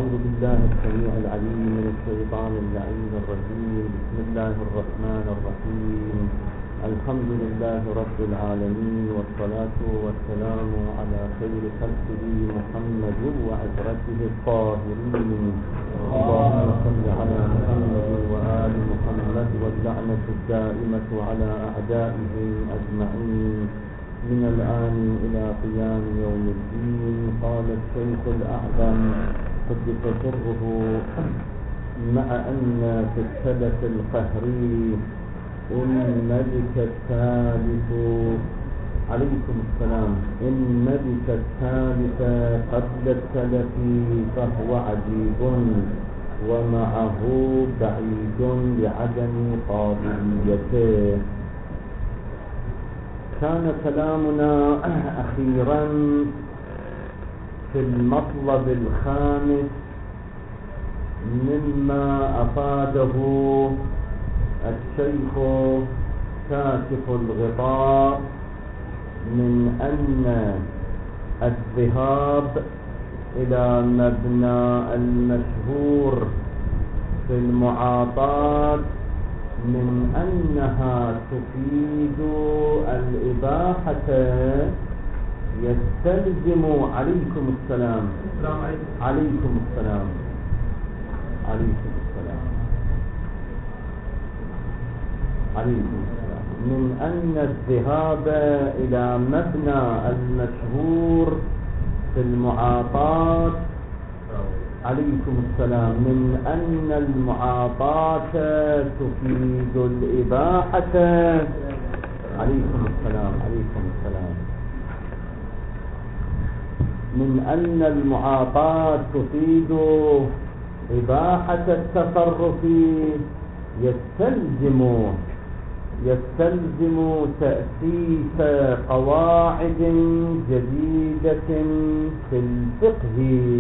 أعوذ بالله السميع العليم من الشيطان اللعين الرجيم. بسم الله الرحمن الرحيم. الحمد لله رب العالمين، والصلاة والسلام على خير خلقه محمد وعترته الطاهرين. اللهم صل على محمد وآل محمد، واللعنة الدائمة على أعدائهم أجمعين من الآن إلى قيام يوم الدين. قال الشيخ الأعظم قدس سره: مع أن في الثلث القهري إن ملك الثالث عليكم السلام إن ملك الثالث قبل الثلث فهو عجيب، ومعه بعيد لعدم قابليته. كان كلامنا أخيرا في المطلب الخامس مما أفاده الشيخ كاشف الغطاء من أن الذهاب إلى مبنى المشهور في المعاطاة من أنها تفيد الإباحة يستلزم عليكم السلام عليكم السلام عليكم السلام عليكم السلام من أن الذهاب إلى مبنى المشهور في المعاطاة عليكم السلام من أن المعاطاة تفيد الإباحة عليكم السلام عليكم السلام من أن المعاطاة تفيد إباحة التصرف يستلزم تأسيس قواعد جديدة في الفقه.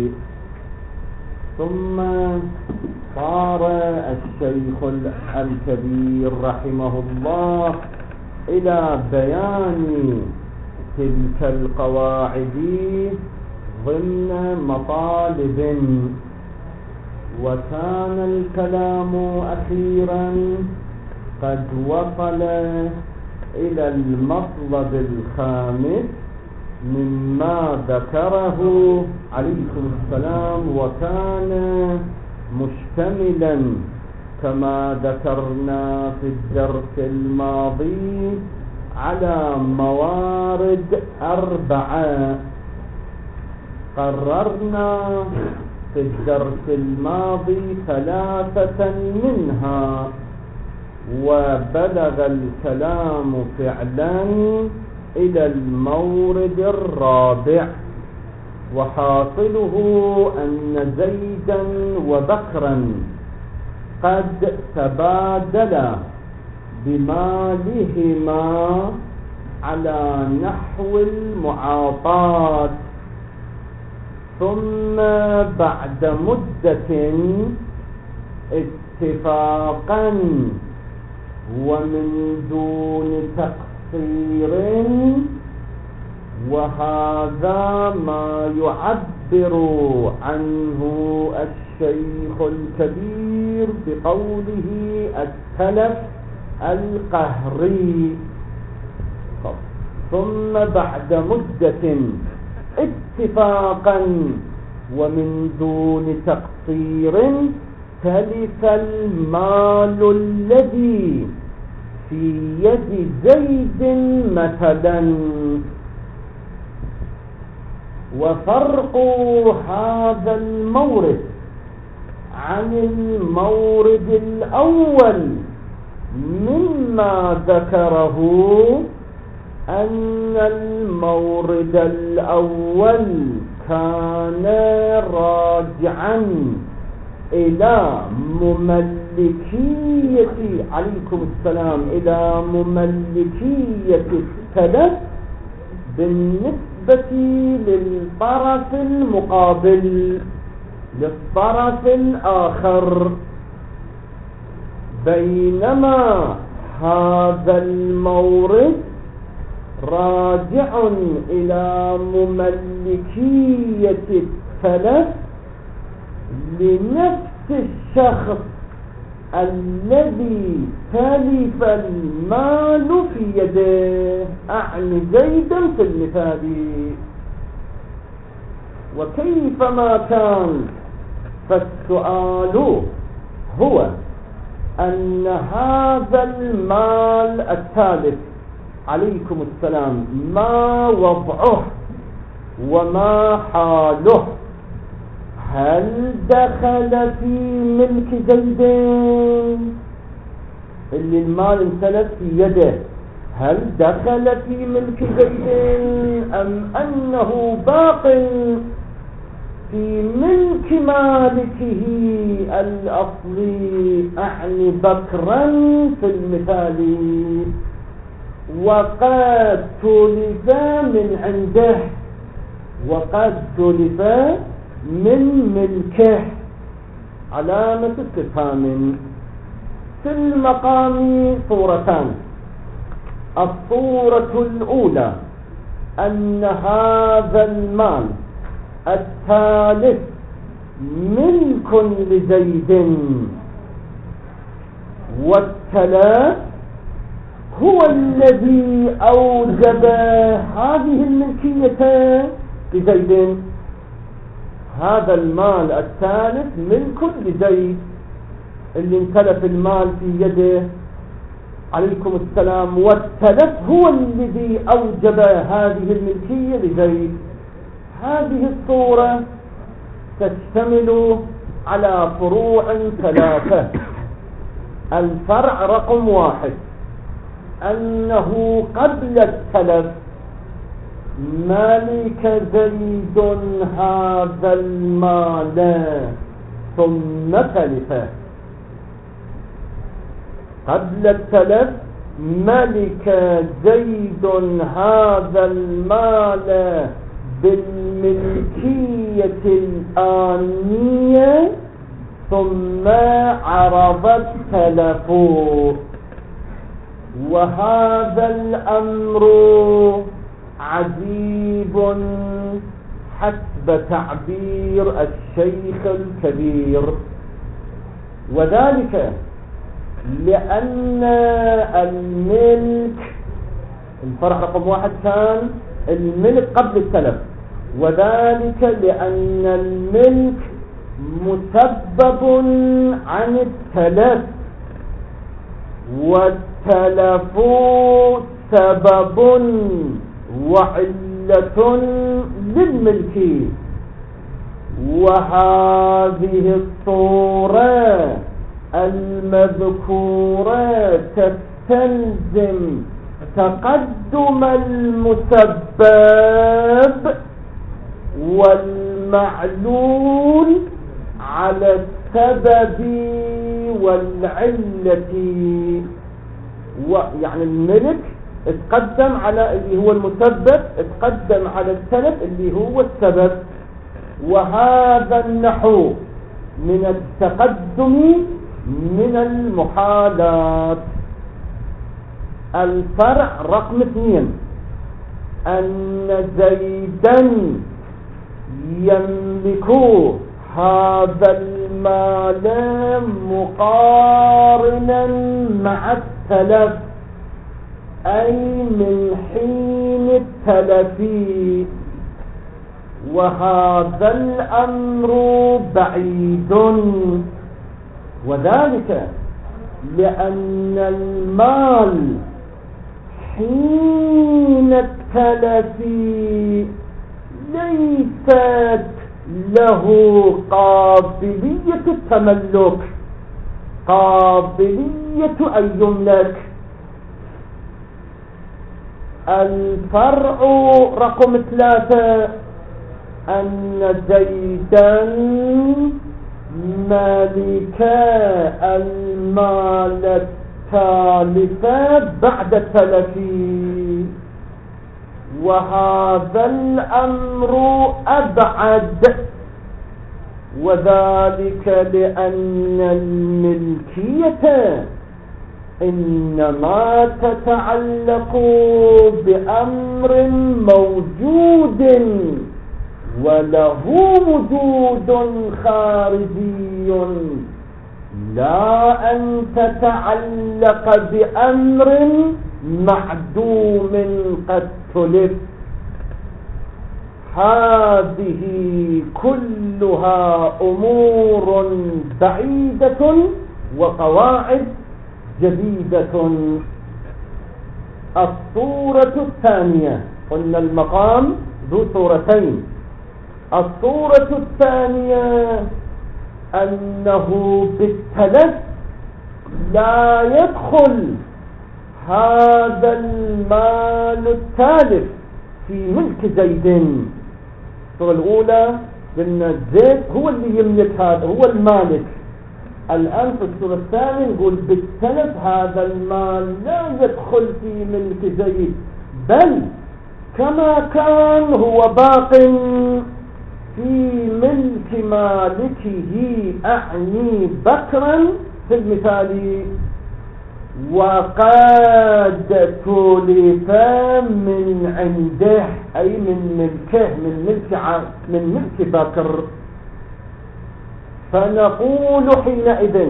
ثم صار الشيخ الكبير رحمه الله إلى بيان تلك القواعد ضمن مطالب، وكان الكلام أخيرا قد وصل إلى المطلب الخامس مما ذكره عليكم السلام، وكان مشتملا كما ذكرنا في الدرس الماضي على موارد 4. قررنا في الدرس الماضي 3 منها، وبلغ الكلام فعلا إلى المورد 4، وحاصله أن زيدا وبكرا قد تبادلا بمالهما على نحو المعاطاة، ثم بعد مدة اتفاقا ومن دون تقصير، وهذا ما يعبر عنه الشيخ الكبير بقوله التلف القهري. ثم بعد مدة اتفاقا ومن دون تقصير تلف المال الذي في يد زيد مثلا. وفرق هذا المورد عن المورد الأول مما ذكره أن المورد الأول كان راجعا إلى مملكية عليكم السلام إلى مملكية التلف بالنسبة للطرف المقابل، للطرف الآخر، بينما هذا المورد راجع إلى مملكية التلف لنفس الشخص الذي تلف المال في يده، أعني زيدا في المثال. وكيفما كان فالسؤال هو أن هذا المال الثالث عليكم السلام ما وضعه وما حاله؟ هل دخل في ملك زيد اللي المال انسلف في يده؟ هل دخل في ملك زيد أم أنه باق في ملك مالكه الأصلي، أعني بكرا في المثال، وقد تلف من عنده وقد تلف من ملكه؟ علامة استفهام. في المقام صورتان. الصورة الأولى أن هذا المال الثالث ملك لزيد، والثلاث هو الذي أوجب هذه الملكية لزيد. هذا المال الثالث ملك لزيد اللي انتلف المال في يده عليكم السلام، والتلف هو الذي أوجب هذه الملكية لزيد. هذه الصورة تشتمل على فروع ثلاثة. الفرع رقم 1 أنه قبل التلف ملك زيد هذا المال ثم تلفه. قبل التلف ملك زيد هذا المال بالملكية الآنية ثم عرض التلف. وهذا الأمر عجيب حسب تعبير الشيخ الكبير، وذلك لأن الملك الفرع رقم 1 كان الملك قبل التلف، وذلك لأن الملك مسبب عن التلف، والتلف سبب وعلة للملك. وهذه الصورة المذكورة تستلزم تقدم المسبب والمعلول على السبب والعلة. يعني الملك اتقدم على اللي هو المسبب، اتقدم على التلف اللي هو السبب. وهذا النحو من التقدم من المحالات. الفرع رقم 2 أن زيدا يملك هذا المال مقارنا مع التلف، أي من حين التلف. وهذا الأمر بعيد، وذلك لأن المال حين التلف ليست له قابلية التملك، قابلية أن يملك. الفرع رقم 3 أن زيدا مالك المال التالف بعد التلف، وهذا الأمر أبعد، وذلك لأن الملكية إنما تتعلق بأمر موجود وله وجود خارجي لا أن تتعلق بأمر معدوم قد تلف. هذه كلها أمور بعيدة وقواعد جديدة. الصورة الثانية، قلنا المقام ذو صورتين. الصورة الثانية أنه بالتلف لا يدخل هذا المال التالف في ملك زيد. الصورة الأولى قلنا زيد هو اللي يملك، هذا هو المالك. الآن في الصورة الثانية نقول بالتلف هذا المال لا يدخل في ملك زيد، بل كما كان هو باق في ملك مالكه، أعني بكرا في المثال، وقد تلف من عنده أي من ملكه، من ملك بكر. فنقول حينئذ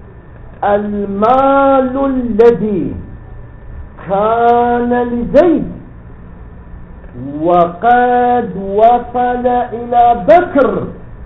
المال الذي كان لزيد وقد وصل إلى بكر،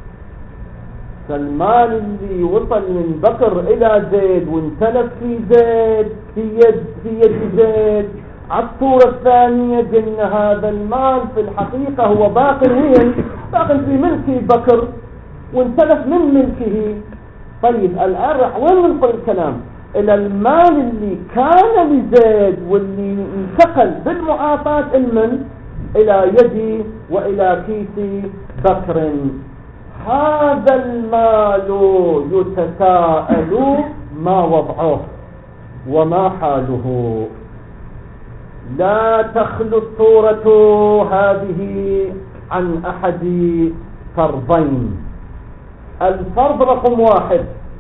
فالمال اللي وصل من بكر إلى زيد وانتلف في زيد في يد زيد، على الصورة الثانية قلنا هذا المال في الحقيقة هو باق في ملك بكر وانتلف من ملكه. طيب الآن راح وين ننقل الكلام؟ إلى المال اللي كان لزيد واللي انتقل بالمعاطاة إلى يدي وإلى كيس بكر. هذا المال يتساءل ما وضعه وما حاله. لا تخلو الصورة هذه عن أحد فرضين. الفرض رقم 1،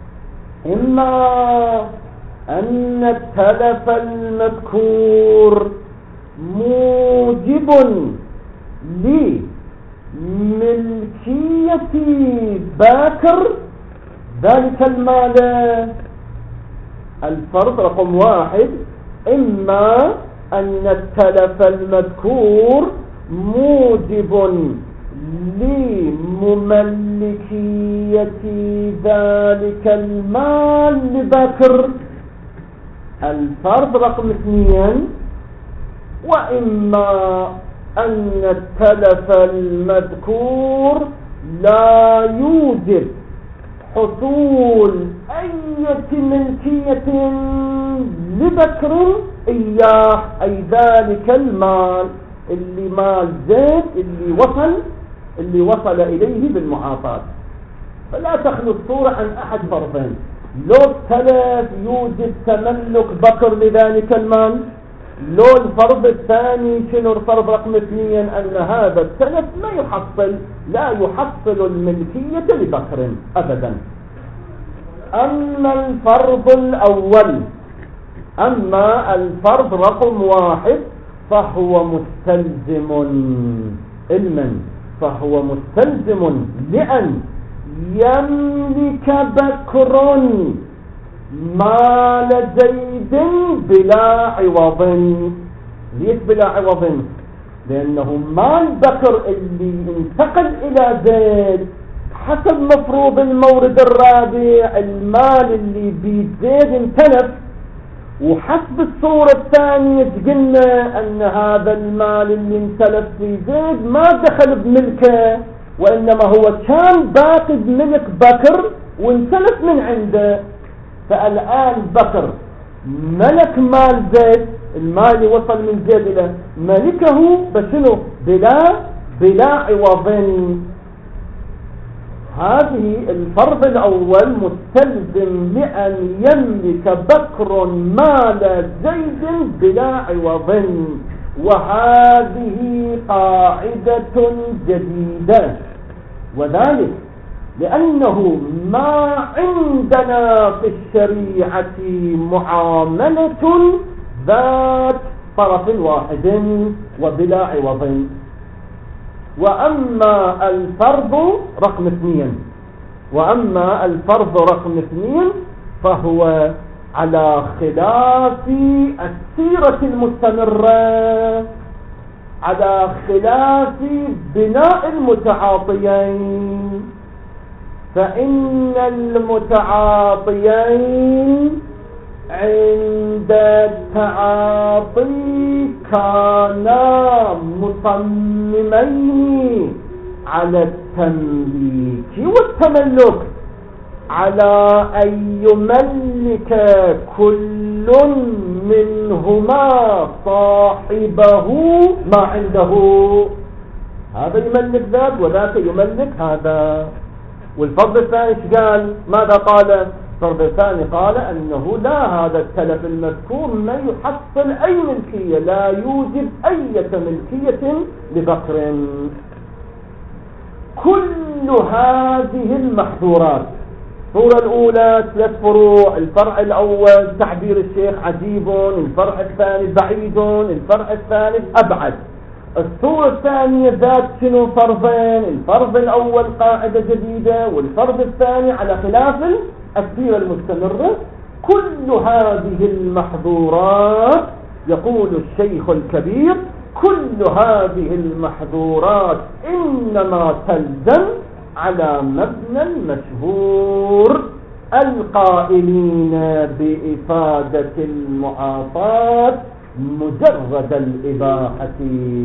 إما أن التلف المذكور موجب لملكية باكر ذلك المال. الفرض رقم 1، إما أن التلف المذكور موجب لمملكية ذلك المال لبكر. الفرض رقم 2، وإما أن التلف المذكور لا يوجب حصول أي ملكية لبكر إياه، أي ذلك المال اللي مال زيد اللي وصل إليه بالمعاطاة. فلا تخلو الصورة عن أحد فرضين. لو التلف يوجب تملك بكر لذلك المال، لو الفرض الثاني شنو الفرض رقم 2، أن هذا التلف لا يحصل الملكية لبكر أبدا. أما الفرض رقم 1 فهو مستلزم لأن يملك بكر مال زيد بلا عوض. ليش بلا عوض؟ لأنه مال بكر اللي انتقل إلى زيد حسب مفروض المورد الرابع، المال اللي بيد زيد انتلف، وحسب الصورة الثانية قلنا أن هذا المال اللي انتلف في زيد ما دخل بملكه، وإنما هو كان باقي بملك بكر وانتلف من عنده. فالآن بكر ملك مال زيد، المال وصل من زيد إلى ملكه بشنو؟ بلا عوض. هذه الفرض الأول مستلزم لأن يملك بكر مال زيد بلا عوض، وهذه قاعدة جديدة، وذلك لأنه ما عندنا في الشريعة معاملة ذات طرف واحد وبلا عوض. وأما الفرض رقم 2، وأما الفرض رقم 2 فهو على خلاف السيرة المستمرة، على خلاف بناء المتعاطيين، فإن المتعاطيين عند التعاطي كانا مصممين على التمليك والتملك، على أن يملك كل منهما صاحبه ما عنده، هذا يملك ذاك وذاك يملك هذا. والفرض الثاني ايش قال؟ ماذا قال الفرض الثاني؟ قال أنه لا، هذا التلف المذكور ما يحصل أي ملكية، لا يوجد أي ملكية لبكر. كل هذه المحظورات، الصورة الأولى 3 فروع، الفرع الأول تعبير الشيخ عجيب، الفرع الثاني بعيد، الفرع الثالث أبعد. الصورة الثانية ذات شنو؟ فرضين، الفرض الأول قاعدة جديدة، والفرض الثاني على خلاف السيرة المستمرة. كل هذه المحظورات يقول الشيخ الكبير كل هذه المحظورات إنما تلزم على مبنى المشهور القائلين بإفادة المعاطاة مجرد الإباحة.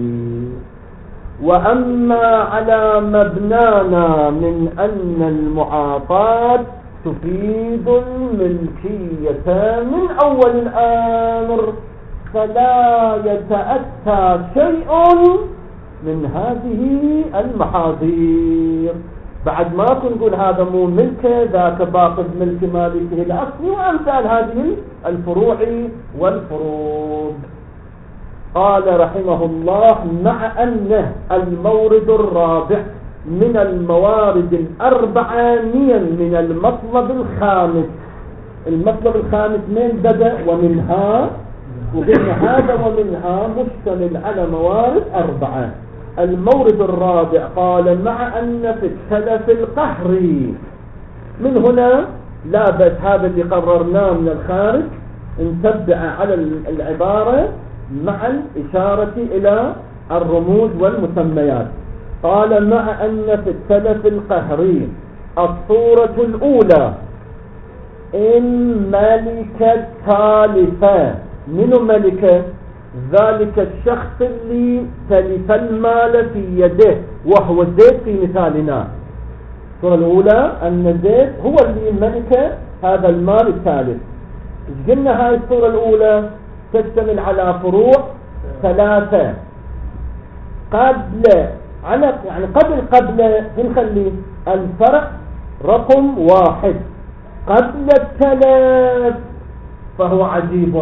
وأما على مبنانا من أن المعاطاة تفيد الملكية من أول الأمر، فلا يتأتى شيء من هذه المحاذير. بعد ما نقول هذا مو ملكه، ذاك باقي ملك مالكه الأصلي، وأمثال هذه الفروع والفروض. قال رحمه الله: مع أن المورد الرابع من الموارد الأربعة من المطلب الخامس. المطلب الخامس من بدأ ومنها، وقلنا هذا ومنها مشتمل على موارد 4. المورد الرابع قال: مع أن في التلف القهري. من هنا لا بس هذا اللي قررناه من الخارج نتبع على العبارة مع الإشارة إلى الرموز والمسميات. قال: مع أن في التلف القهري الصورة الأولى إن ملك التالفة. منو ملكه؟ ذلك الشخص اللي تلف المال في يده، وهو زيد في مثالنا. الصورة الأولى أن زيد هو اللي ملك هذا المال التالف. قلنا هاي الصورة الأولى تشتمل على فروع 3. قبل يعني قبل نخلي الفرع رقم 1 قبل التلف فهو عجيب،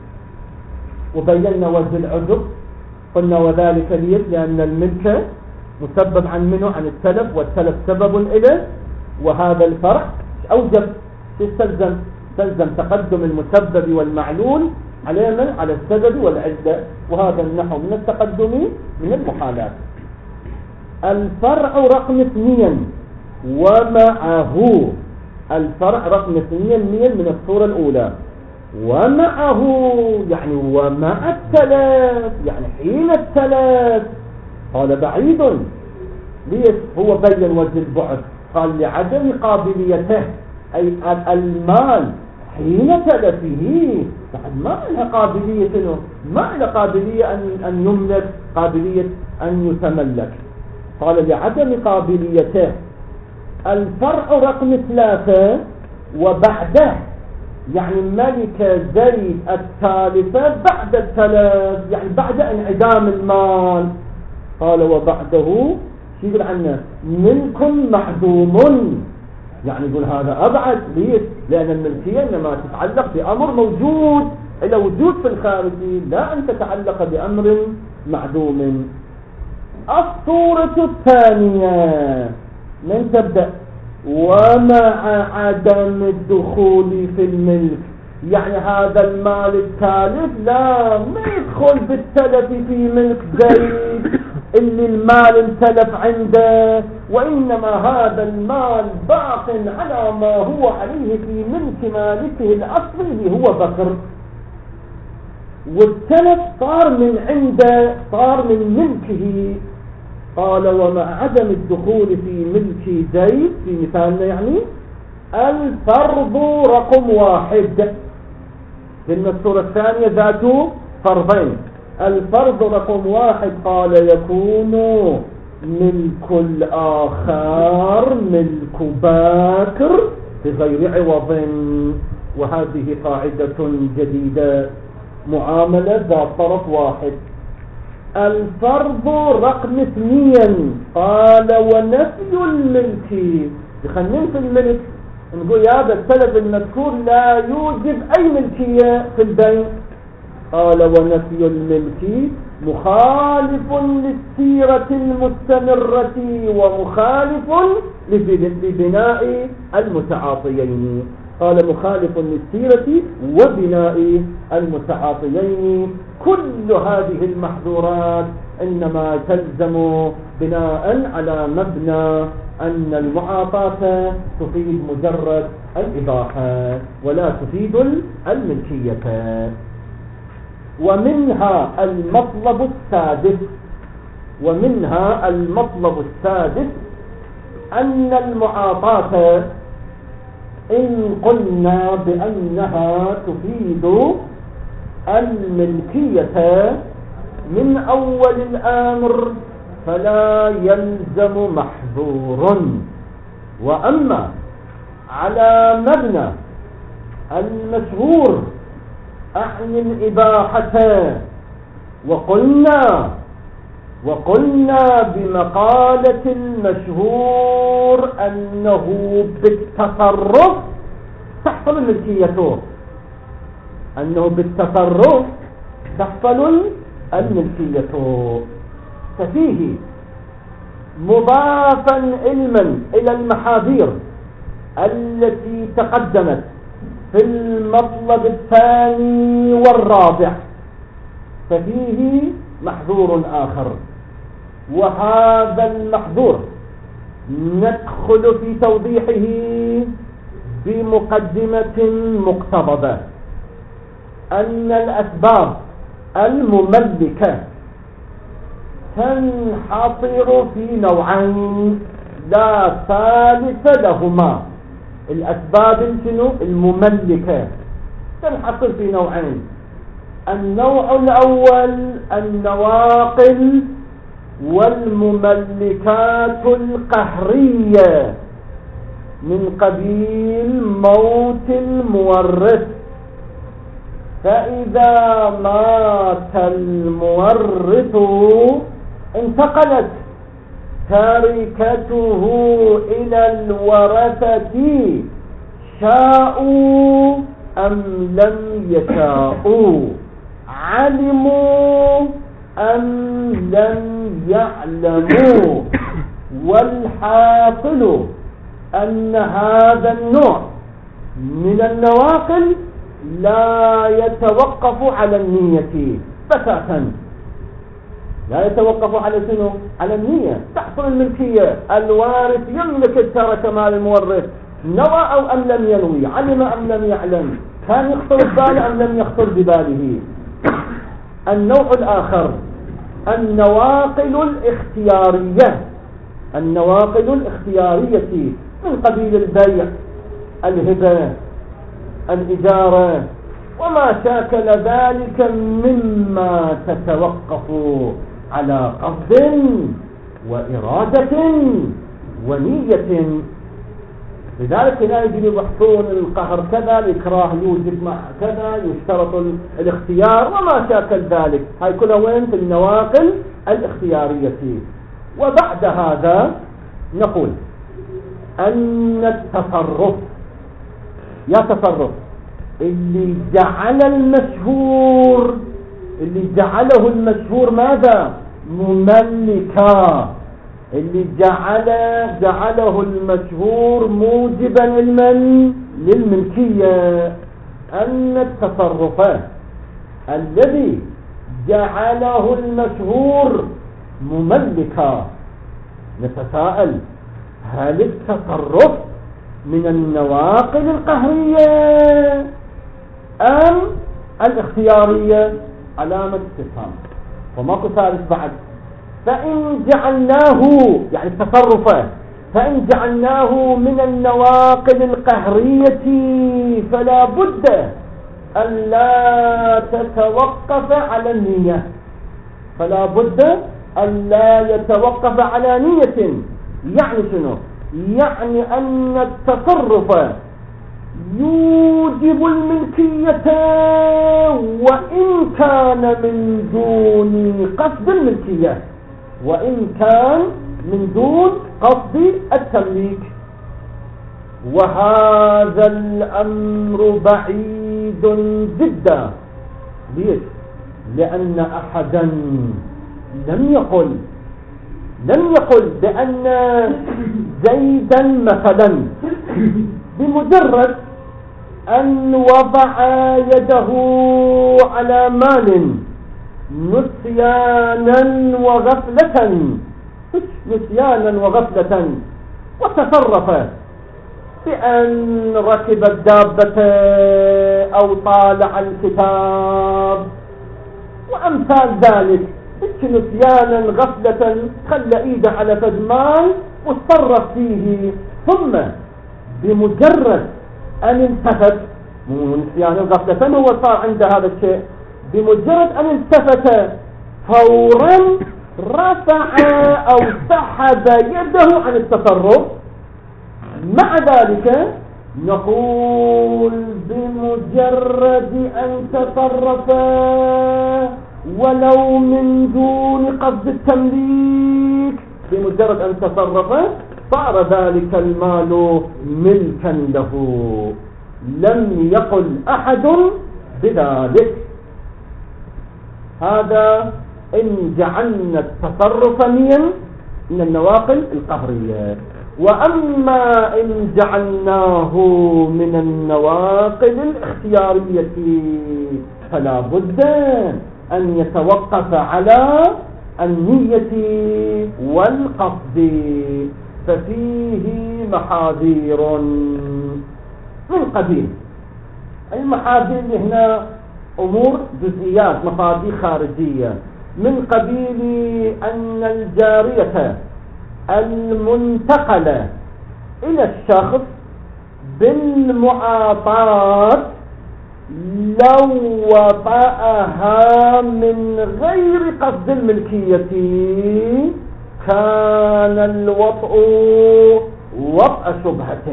وبينا وجه العجب قلنا وذلك ليس لأن الملك مسبب عن منه عن التلف، والتلف سبب إليه، وهذا الفرع أوجب تلزم تقدم المسبب والمعلول على السبب والعلة، وهذا النحو من التقدم من المحالات. الفرع رقم 2 ومعه، الفرع رقم 2 من الصورة الأولى، ومعه يعني ومع التلف، يعني حين التلف. قال: بعيد. ليش؟ هو بين وجه البعد، قال: لعدم قابليته، أي المال حين تلفه بعد ما لها قابلية، ما لها قابلية أن يملك، قابلية أن يتملك. قال: لعدم قابليته. الفرع رقم 3 وبعده، يعني ملك زيد التالفة بعد التلف، يعني بعد انعدام المال. قال: وبعده شو يقول عنه؟ ملك معدوم، يعني يقول هذا أبعد. ليش؟ لأن الملكية إنما تتعلق بأمر موجود، إلى وجود في الخارج، لا أن تتعلق بأمر معدوم. الصورة الثانية من تبدأ: ومع عدم الدخول في الملك، يعني هذا المال التالف لا ما يدخل بالتلف في ملك زيد، اللي المال امتلف عنده، وإنما هذا المال باق على ما هو عليه في ملك مالكه الأصلي اللي هو بكر، والتلف صار من عنده، صار من ملكه. قال ومع عدم الدخول في ملك زيد في مثالنا يعني الفرض رقم 1 في الصورة الثانية ذات فرضين. الفرض رقم 1 قال يكون ملك الآخر ملك باكر بغير عوض. وهذه قاعدة جديدة، معاملة ذات طرف واحد. الفرض رقم 2 قال ونفي الملك. خلينا في الملك نقول هذا السلف المذكور لا يوجب أي ملكية في البيع. قال ونفي الملك مخالف للسيرة المستمرة ومخالف لبناء المتعاطيين. قال مخالف للسيرة وبناء المتعاطيين. كل هذه المحظورات إنما تلزم بناء على مبنى أن المعاطاة تفيد مجرد الإباحة ولا تفيد الملكية. ومنها المطلب السادس أن المعاطاة إن قلنا بأنها تفيد الملكية من أول الأمر فلا يلزم محظور. وأما على مبنى المشهور أعني الإباحة وقلنا بمقالة المشهور أنه بالتصرف تحصل الملكية، ففيه مضافا علما إلى المحاذير التي تقدمت في المطلب الثاني والرابع، ففيه محظور آخر. وهذا المحظور ندخل في توضيحه بمقدمة مقتضبة أن الأسباب المملكة تنحصر في نوعين لا ثالث لهما. الأسباب المملكة تنحصر في نوعين. النوع الأول النواقل والمملكات القهرية من قبيل موت المورث، فإذا مات المورث انتقلت تركته إلى الورثة شاءوا أم لم يشاءوا، علموا أم لم يعلموا. والحاصل أن هذا النوع من النواقل لا يتوقف على النية بتاتا، لا يتوقف على شنو؟ على النية. تحصل الملكية، الوارث يملك الترك مال المورث، نوى أو أم لم ينوي، علم أم لم يعلم، كان يخطر بباله أم لم يخطر بباله. النوع الآخر النواقل الاختيارية من قبيل البيع، الهبة، الإجارة، وما شاكل ذلك مما تتوقف على قصد وإرادة ونية. لذلك لا يجب يبحثون القهر كذا، الإكراه يوجد مع كذا، يشترط الاختيار وما شاكل ذلك. هاي كلها وين؟ في النواقل الاختيارية. وبعد هذا نقول أن التصرف اللي جعله المشهور ماذا؟ مملكا، اللي جعله المشهور موجبا للملكية. أن التصرف الذي جعله المشهور مملكة. نتساءل: هل التصرف من النواقل القهرية أم الاختيارية؟ علامة استفهام. وماكو ثالث بعد. فإن جعلناه يعني التصرف، فإن جعلناه من النواقل القهرية فلا بد أن لا تتوقف على النية، فلا بد أن لا يتوقف على نية. يعني شنو؟ يعني أن التصرف يوجب الملكية وإن كان من دون قصد الملكية، وإن كان من دون قصد التمليك. وهذا الأمر بعيد جدا. ليش؟ لأن أحدا لم يقل بأن زيدا مثلا بمجرد أن وضع يده على مال نسيانا وغفلة وتصرف بأن ركب الدابة أو طالع الكتاب وأمثال ذلك، نسيانا غفلة خلى ايده على فدمال وتصرف فيه، ثم بمجرد أن التفت، نسيانا غفلة هو صار عنده هذا الشيء، بمجرد أن التفت فورا رفع أو سحب يده عن التصرف. مع ذلك نقول بمجرد أن تصرف ولو من دون قصد التمليك، بمجرد أن تصرف صار ذلك المال ملكا له. لم يقل أحد بذلك. هذا إن جعلنا التصرف من النواقل القهرية. وأما إن جعلناه من النواقل الاختيارية فلا بد أن يتوقف على النية والقصد، ففيه محاذير من قبيل المحاذير هنا أمور جزئيات، مفاهيم خارجية، من قبيل أن الجارية المنتقلة إلى الشخص بالمعاطاة لو وطأها من غير قصد الملكية كان الوطء وطأ شبهة،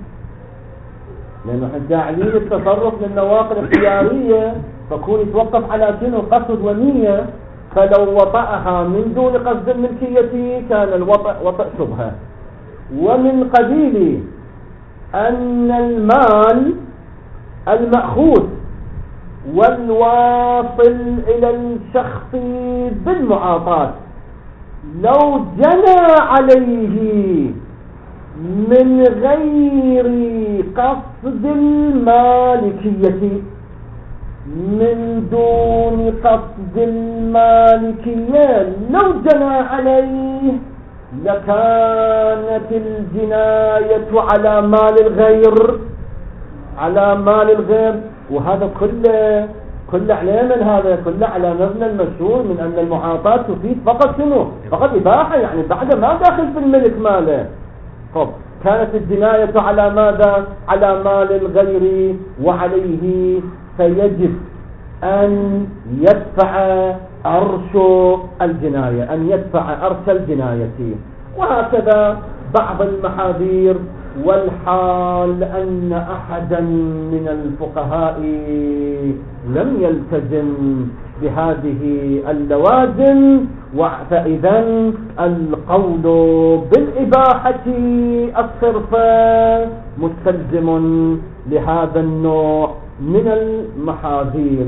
لأنه احنا جاعلين التصرف للنواقل الاختيارية فكون يتوقف على شنو؟ قصد ونية. فلو وطأها من دون قصد الملكية كان الوطأ وطأ شبهة. ومن قبيل أن المال المأخوذ والواصل إلى الشخص بالمعاطاة لو جنى عليه من غير قصد المالكية، من دون قصد المالكية لو جنى عليه لكانت الجناية على مال الغير. وهذا كله على من هذا كله على مبنى المشهور من أن المعاطاة تفيد فقط شنو؟ فقط إباحة، يعني بعد ما داخل في الملك ماله. طب كانت الجناية على ماذا؟ على مال الغير، وعليه فيجب أن يدفع أرش الجناية، وهكذا بعض المحاذير. والحال أن أحدا من الفقهاء لم يلتزم بهذه اللوازم، فإذا القول بالإباحة الصرفة مستلزم لهذا النوع من المحاذير،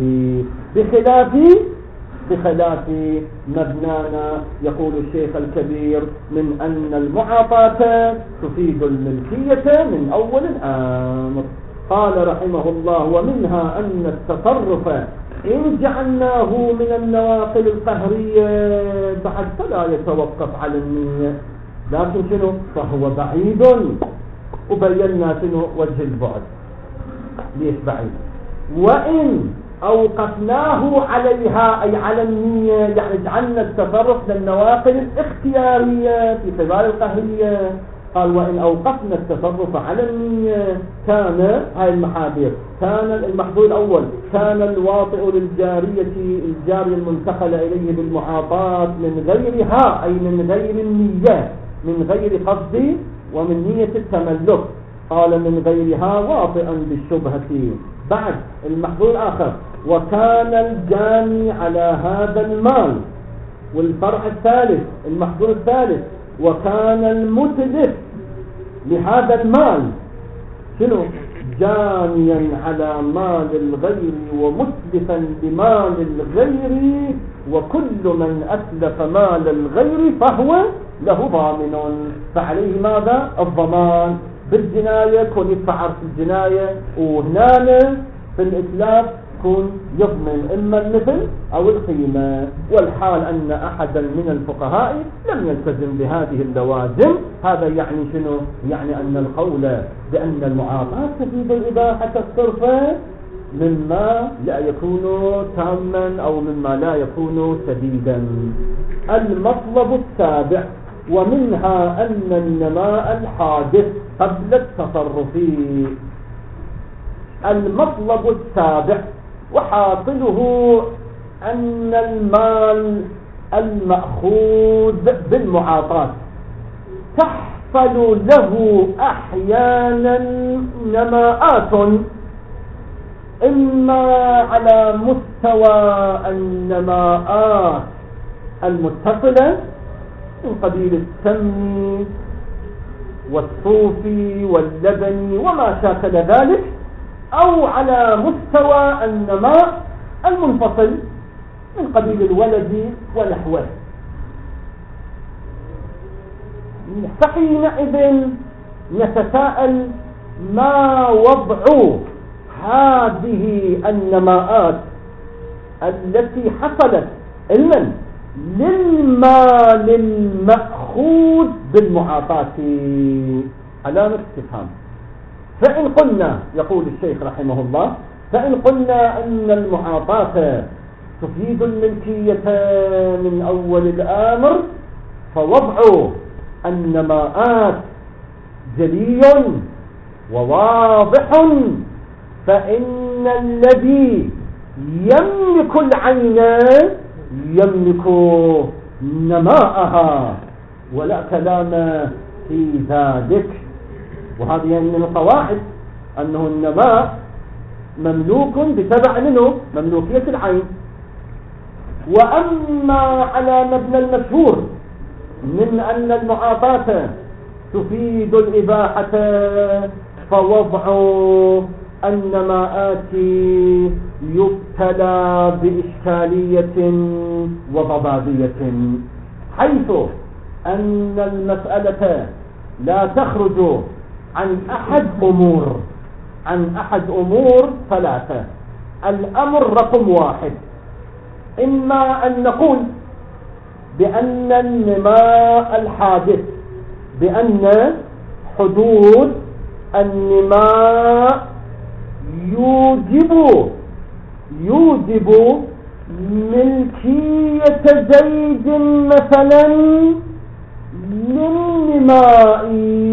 بخلاف مبنانا يقول الشيخ الكبير من أن المعاطاة تفيد الملكية من أول الأمر. قال رحمه الله: ومنها أن التصرف إن جعلناه من النواقل القهرية بعد فلا يتوقف على النية، لكن شنو؟ فهو بعيد، وبينا شنو وجه البعد ليش بعيد. وإن أوقفناه عليها أي على النية، يعني جعلنا التصرف للنواقل الاختيارية في خلال القهرية. قال وإن أوقفنا التصرف على النية كان هاي المحاذير، كان المحظور الأول كان الواطئ للجارية الجارية المنتقل إليه بالمعاطاة من غيرها، أي من غير النية، من غير قصد ومن نية التملك. قال من غيرها واطئا بالشبهة. بعد المحظور الآخر وكان الجاني على هذا المال. والفرع الثالث المحظور الثالث وكان المتلف لهذا المال شنو؟ جانيا على مال الغير ومتلفا بمال الغير، وكل من أتلف مال الغير فهو له ضامن، فعليه ماذا؟ الضمان بالجناية، كون يدفع عرض الجناية، وهنا في الإتلاف كون يضمن إما المثل أو القيمة. والحال أن أحدا من الفقهاء لم يلتزم بهذه اللوازم. هذا يعني شنو؟ يعني أن القول بأن المعاطاة تفيد الإباحة الصرفة مما لا يكون تاما أو مما لا يكون سديدا. المطلب السابع ومنها أن النماء الحادث قبل التصرف. المطلب السابع وحاصله أن المال المأخوذ بالمعاطاة تحصل له أحيانا نماءات، إما على مستوى النماءات المتصلة من قبيل السمن والصوف واللبن وما شاكل ذلك، أو على مستوى النماء المنفصل من قبيل الولد ونحوه. فحينئذ نتساءل ما وضع هذه النماءات التي حصلت علما للمال المأخوذ بالمعاطاة؟ علامة استفهام. فإن قلنا، يقول الشيخ رحمه الله، فإن قلنا أن المعاطاة تفيد الملكية من أول الأمر، فوضع النماءات جلي وواضح، فإن الذي يملك العين يملك نماءها، ولا كلام في ذلك. وهذه من القواعد أنه النماء مملوك بتبع منه مملوكية العين. وأما على مبنى المشهور من أن المعاطاة تفيد الإباحة، فوضع النماءات يبتلى بإشكالية وضبابية، حيث أن المسألة لا تخرج عن أحد أمور ثلاثة. الأمر رقم واحد، إما أن نقول بأن النماء الحادث، بأن حدوث النماء يوجب ملكية زيد مثلا للنماء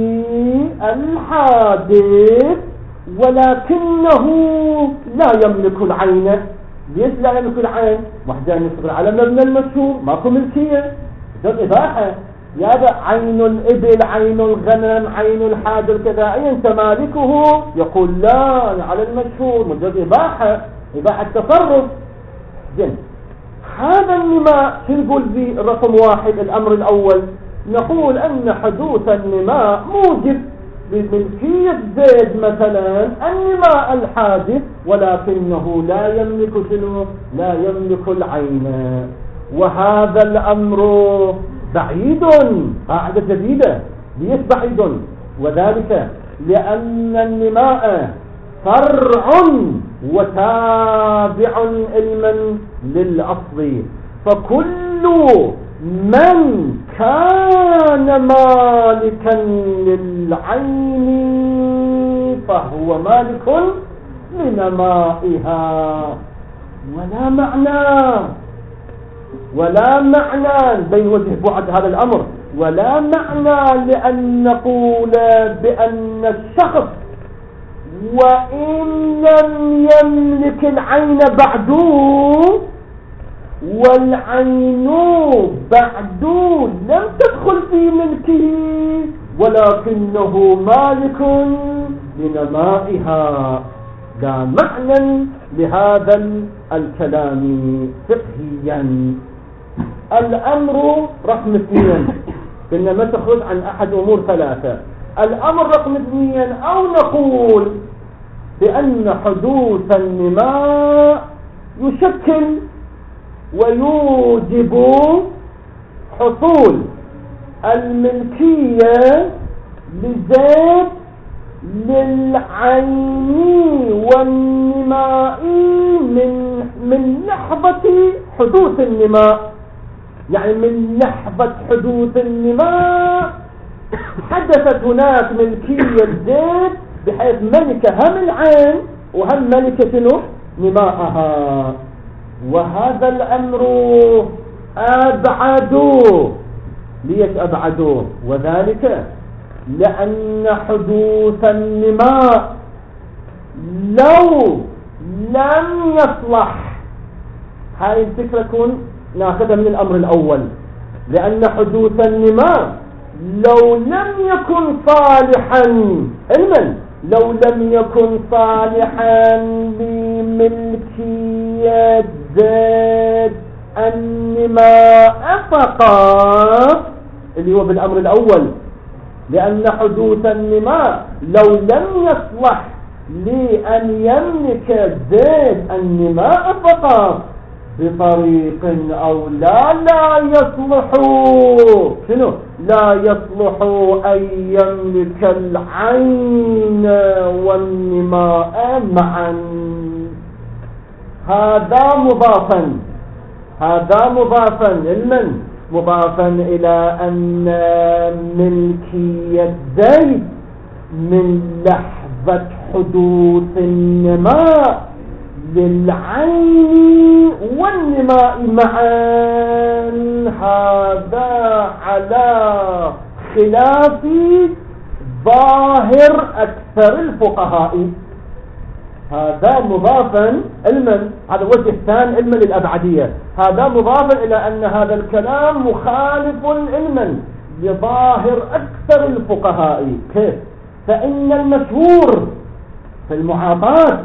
الحادث، ولكنه لا يملك العين. ليش لا يملك العين؟ واحدة نصبر على مبنى المشهور، ماكو ملكية، ده إباحة. يا عين الإبل، عين الغنم، عين الحاجر كذا، أي أنت مالكه؟ يقول لا، على المشهور مجرد إباحة تصرف. جن هذا النماء شو نقول به؟ رقم واحد الأمر الأول، نقول أن حدوث النماء موجب بملكية زيد مثلا النماء الحادث، ولكنه لا يملك شنو؟ لا يملك العين. وهذا الأمر بعيد، قاعدة جديدة. ليش بعيد؟ وذلك لأن النماء فرع وتابع علما للأصل. فكل من كان مالكا للعين فهو مالك لنمائها. ولا معنى بين وجه بعد هذا الأمر، ولا معنى لأن نقول بأن الشخص وإن لم يملك العين بعد، والعين بعد لم تدخل في ملكه، ولكنه مالك لنمائها. لا معنى لهذا الكلام فقهيا. الأمر رقم 2، كنا ما تخرج عن أحد أمور 3. الأمر رقم 2، أو نقول بأن حدوث النماء يشكل ويوجب حصول الملكية لزيد للعين والنماء من لحظة حدوث النماء. يعني من لحظة حدوث النماء حدثت هناك ملكية زيد، بحيث ملك هم العين وهم ملك شنو نماءها. وهذا الأمر أبعدوه. ليش أبعدوه؟ وذلك لأن حدوث النماء لو لم يصلح، هاي الفكرة تكون ناخذها من الأمر الأول، لأن حدوث النماء لو لم يكن صالحا علما، لو لم يكن صالحا لملكية زيد النماء فقط، اللي هو بالأمر الأول، لأن حدوث النماء لو لم يصلح لأن يملك زيد النماء فقط بطريق أو لا يصلح شنو؟ لا يصلح أن يملك العين والنماء معا. هذا مضافا علما، مضافا إلى أن ملكية زيد من لحظة حدوث النماء للعين والنماء معا، هذا على خلاف ظاهر أكثر الفقهاء. هذا مضافا علما، هذا وجه ثاني علما للأبعدية. هذا مضافا إلى أن هذا الكلام مخالف علما لظاهر أكثر الفقهاء. كيف؟ فإن المشهور في المعاطات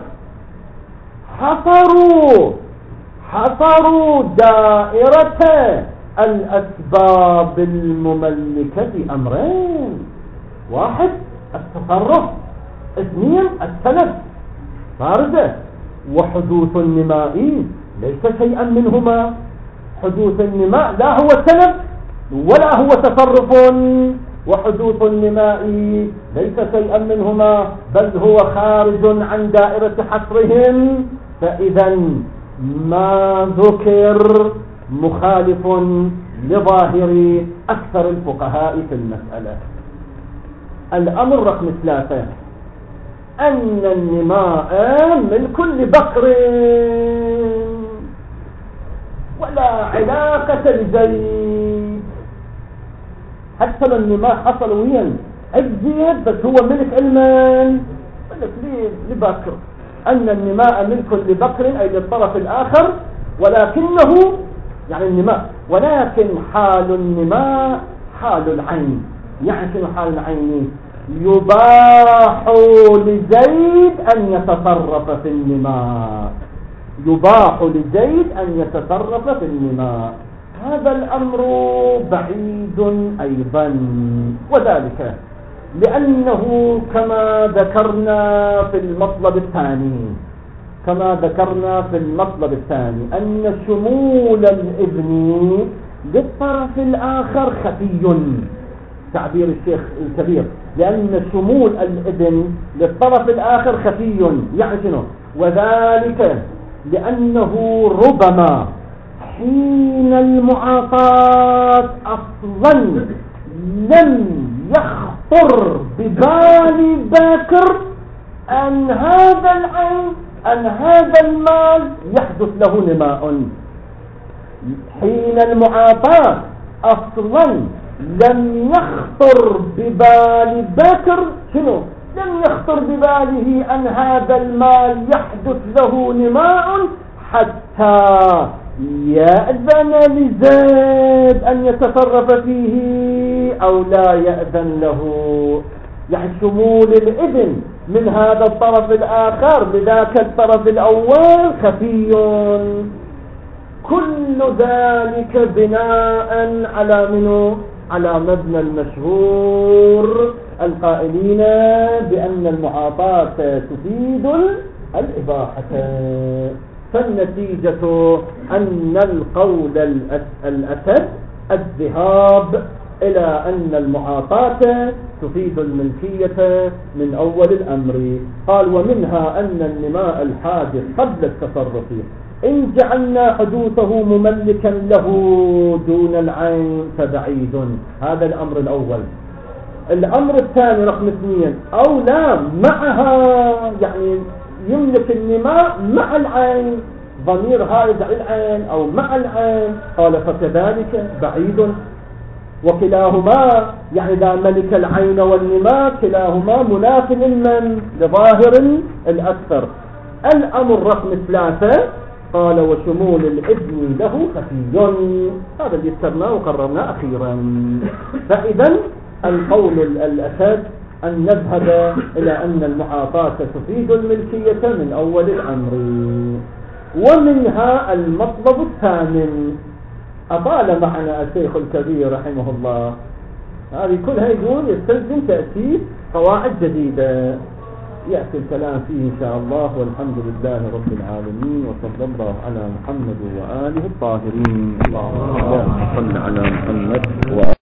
حصروا دائرة الأسباب المملكة أمرين: 1 التصرف، 2 السلف فارزة. وحدوث النماء ليس شيئا منهما. حدوث النماء لا هو سلف ولا هو تصرف، وحدوث النماء ليس شيئا منهما، بل هو خارج عن دائرة حصرهم. فإذا ما ذكر مخالف لظاهر أكثر الفقهاء في المسألة. الأمر رقم 3: أن النماء من كل بكر ولا علاقة لزيد. حتى لو النماء حصل ويا الزيد بس هو ملك المال، ملك لبكر. أن النماء ملك لبكر أي للطرف الآخر، ولكنه يعني النماء، ولكن حال النماء حال العين. يعني شنو حال العين؟ يباح لزيد أن يتصرف في النماء، يباح لزيد أن يتصرف في النماء. هذا الأمر بعيد أيضا، وذلك لأنه كما ذكرنا في المطلب الثاني أن شمول الإذن للطرف الآخر خفي، تعبير الشيخ الكبير، لأن شمول الإذن للطرف الآخر خفي. يعني شنو؟ وذلك لأنه ربما حين المعاطاة أصلا لم يخطر ببال باكر أن هذا العين أن هذا المال يحدث له نماء. حين المعاطاة أصلا لم يخطر ببال باكر شنو؟ لم يخطر بباله أن هذا المال يحدث له نماء حتى يأذن لزيد أن يتصرف فيه أو لا يأذن له. يعني شمول الإذن من هذا الطرف الآخر لذاك الطرف الأول خفي. كل ذلك بناء على منه على مبنى المشهور القائلين بأن المعاطاة تفيد الإباحة. فالنتيجة أن القول الأسد الذهاب إلى أن المعاطاة تفيد الملكية من أول الأمر. قال ومنها أن النماء الحادث قبل التصرف إن جعلنا حدوثه مملكا له دون العين فبعيد. هذا الأمر الأول. الأمر الثاني رقم 2 أو لا معها، يعني يملك النماء مع العين، ضمير هائد على العين أو مع العين. قال فكذلك بعيد. وكلاهما يعني لا ملك العين والنماء كلاهما مناف من لظاهر الأكثر. الأمر رقم 3 قال وشمول الإذن له خفي. هذا اللي اذكرناه وقررناه أخيرا. فإذا القول الأسد أن نذهب إلى أن المعاطاة تفيد الملكية من أول الأمر. ومنها المطلب الثامن أطال معنا الشيخ الكبير رحمه الله. هذه كلها يقول يستلزم تأسيس قواعد جديدة يأتي الكلام فيه إن شاء الله. والحمد لله رب العالمين وصلى الله على محمد وآله الطاهرين. اللهم صل على محمد وآله